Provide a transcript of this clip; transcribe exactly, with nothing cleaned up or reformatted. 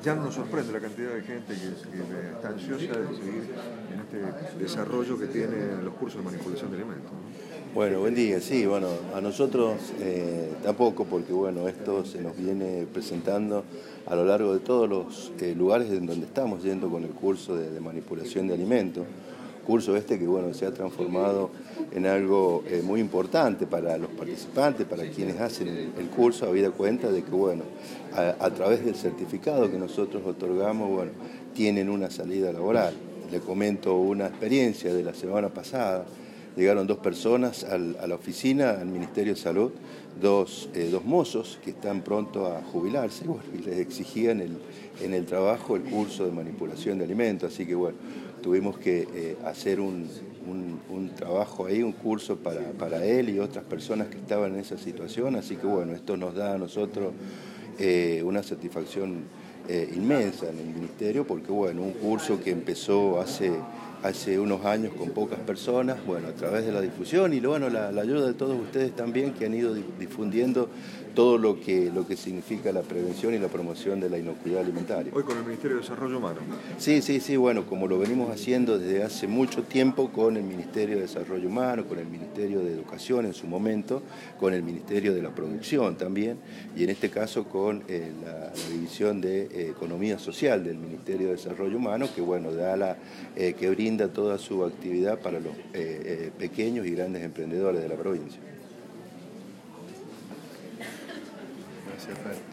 ya no nos sorprende la cantidad de gente que, que está ansiosa de seguir en este desarrollo que tienen los cursos de manipulación de alimentos, ¿no? Bueno, buen día. Sí, bueno, a nosotros eh, tampoco, porque bueno, esto se nos viene presentando a lo largo de todos los eh, lugares en donde estamos yendo con el curso de, de manipulación de alimentos. Curso este que bueno, se ha transformado en algo eh, muy importante para los participantes, para quienes hacen el, el curso, habida cuenta de que bueno, a, a través del certificado que nosotros otorgamos, bueno, tienen una salida laboral. Le comento una experiencia de la semana pasada. Llegaron dos personas al, a la oficina, al Ministerio de Salud, dos, eh, dos mozos que están pronto a jubilarse, bueno, y les exigían el, en el trabajo el curso de manipulación de alimentos, así que bueno, tuvimos que eh, hacer un, un, un trabajo ahí, un curso para, para él y otras personas que estaban en esa situación, así que bueno, esto nos da a nosotros eh, una satisfacción eh, inmensa en el Ministerio, porque bueno, un curso que empezó hace... hace unos años con pocas personas, bueno, a través de la difusión y bueno, la, la ayuda de todos ustedes también que han ido difundiendo todo lo que, lo que significa la prevención y la promoción de la inocuidad alimentaria. Hoy con el Ministerio de Desarrollo Humano. Sí, sí, sí, bueno, como lo venimos haciendo desde hace mucho tiempo con el Ministerio de Desarrollo Humano, con el Ministerio de Educación en su momento, con el Ministerio de la Producción también, y en este caso con eh, la, la División de eh, Economía Social del Ministerio de Desarrollo Humano, que bueno, da la, eh, que brinda toda su actividad para los eh, eh, pequeños y grandes emprendedores de la provincia. Gracias, Fer.